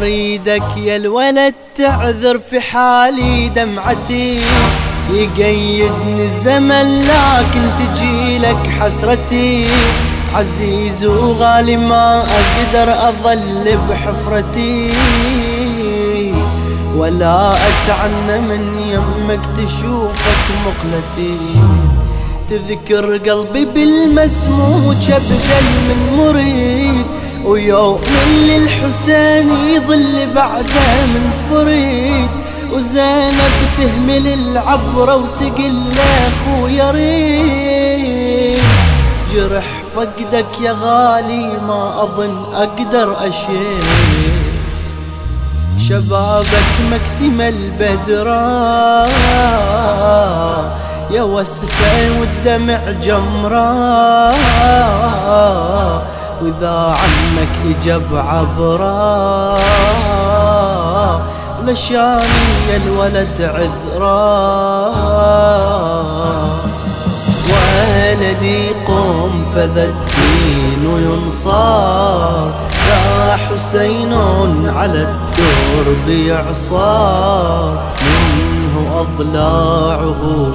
واريدك يا الولد تعذر في حالي دمعتي، يقيدني الزمن لكن تجيلك حسرتي، عزيز وغالي ما أقدر أظل بحفرتي، ولا أتعنى من يمك تشوفك مقلتي، تذكر قلبي بالمسموع بدل من مريد، ويوم اللي الحسين يظل بعده من فريد، وزينب تهمل العبرة وتقل اخويا ريد، جرح فقدك يا غالي ما أظن أقدر أشيل، شبابك مكتمل بدرا يا وسفة والدمع جمرا، وإذا عنك إجب عبرا لشاني يا الولد عذرا، ولدي قم فذا الدين ينصار، يا حسين على الدرب يعصار، منه أضلاعه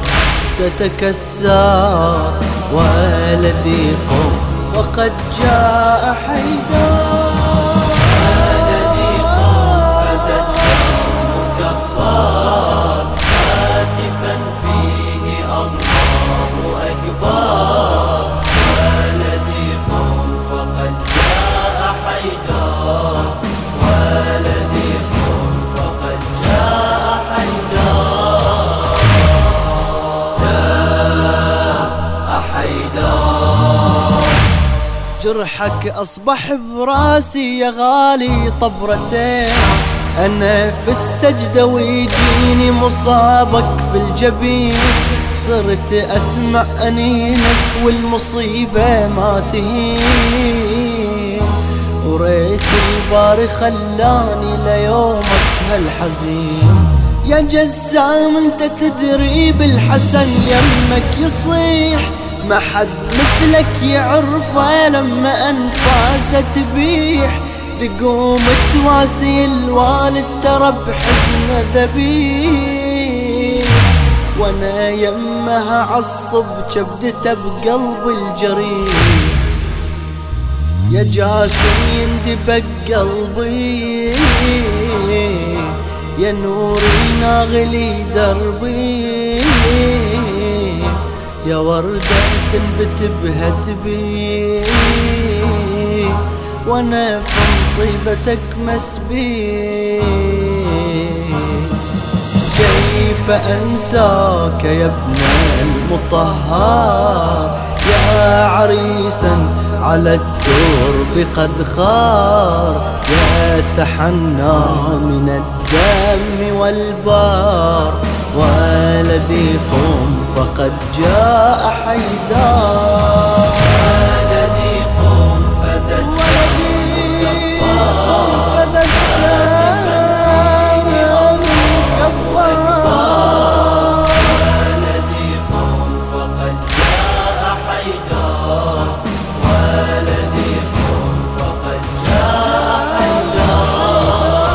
تتكسر، ولدي قم فقد جاء حيدر، ولدي قم فذا الدم كبار، هاتفا فيه الله أكبر، ولدي قم فقد جاء حيدر، ولدي قم فقد جاء حيدر، جاء حيدر، جرحك أصبح براسي يا غالي طبرتين، أنا في السجدة ويجيني مصابك في الجبين، صرت أسمع أنينك والمصيبة ما تهين، وريت الباري خلاني ليومك هالحزين، يا جسام انت تدري بالحسن يمك يصيح، ما حد مثلك يعرفه لما أنفاسه تبيح، تقوم تواسي الوالد ترى بحزن ذبيح، وانا يمها عصب كبدته بقلب الجريح، يا جاسم يندبق قلبي يا نوري ناغلي دربي، يا وردة تنبت بهتبي وانا في مصيبتك مسبي، كيف انساك يا ابن المطهر، يا عريسا على الدرب قد خار، يا تحنى من الدم والبار، ولدي قم فقد جاء حيدر، ولدي قم فذا الدم كبار، ولدي قم فقد جاء حيدر، ولدي قم فقد جاء حيدر،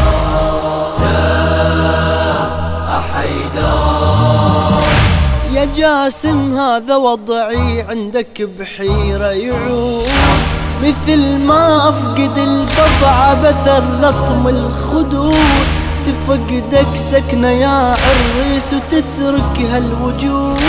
جاء حيدر، يا جاسم هذا وضعي عندك بحيرة يعود، مثل ما أفقد البضعة بثر لطم الخدود، تفقدك سكنة يا عريس وتترك هالوجود،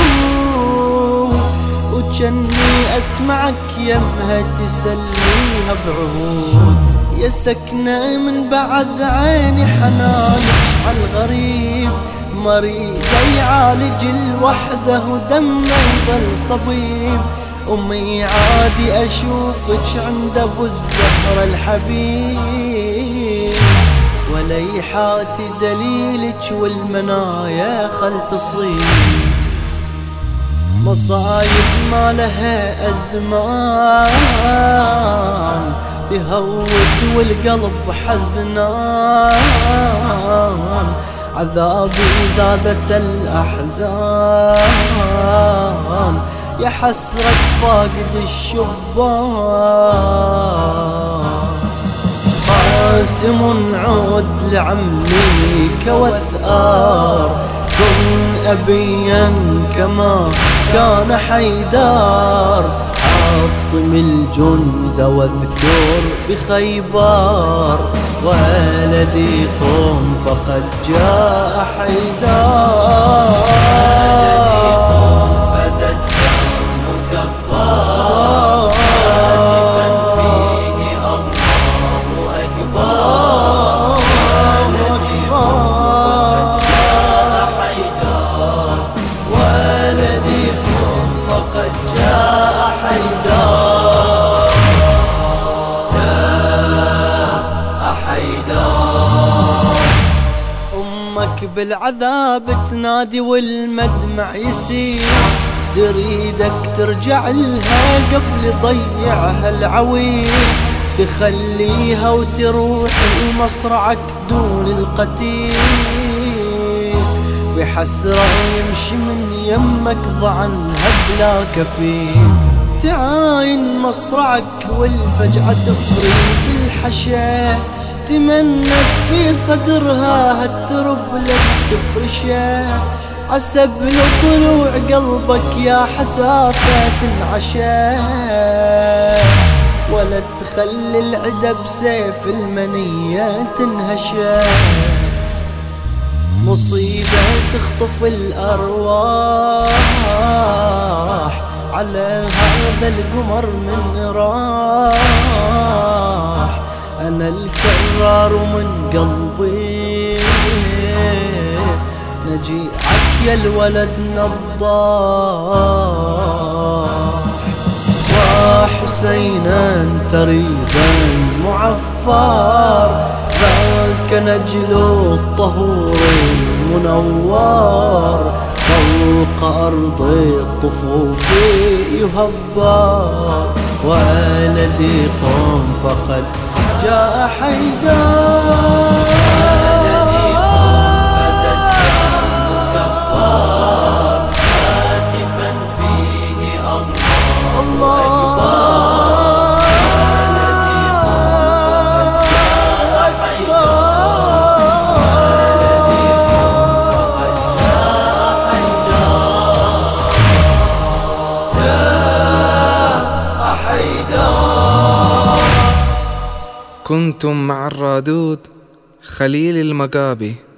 وجني أسمعك يمها تسليها بعهود، يا سكنة من بعد عيني حنانك عالغريب، مريض يعالج الوحدة ودمه يظل صبيب، أمي عادي أشوفك عند أبو الزهرة الحبيب، وليحاتي دليلك والمنايا خل تصيب، مصايب ما لها أزمان، تهود والقلب حزنان، عذابي زادت الأحزان، يا حسرة فاقد الشبان، سم عود لعميك وثآر، كن أبيا كما كان حيدار، حطم الجند واذكر بخيبر، ولدي قم فقد جاء حيدار. أمك بالعذاب تنادي والمدمع يسيل، تريدك ترجع لها قبل ضيعها العويل، تخليها وتروح لمصرعك دون القتيل، في حسرة يمشي من يمك ضعنها بلا كفيل، تعاين مصرعك والفجعة تفري بالحشا، تمنت في صدرها هالترب لك تفرشه، عسب لطلوع قلبك يا حسافة تنعشى، ولا تخلي العدا بسيف المنية تنهشى، مصيبة تخطف الأرواح على هذا القمر من راح، أنا الكرار من قلبي نجيعك يا الولد نضاح، وحسينا تريبا معفار، ذاك نجل الطهور المنوار، فوق أرض الطفوف يهبار، ولدي قم فقد جاء حيدار. كنتم مع الرادود خليل المقابي.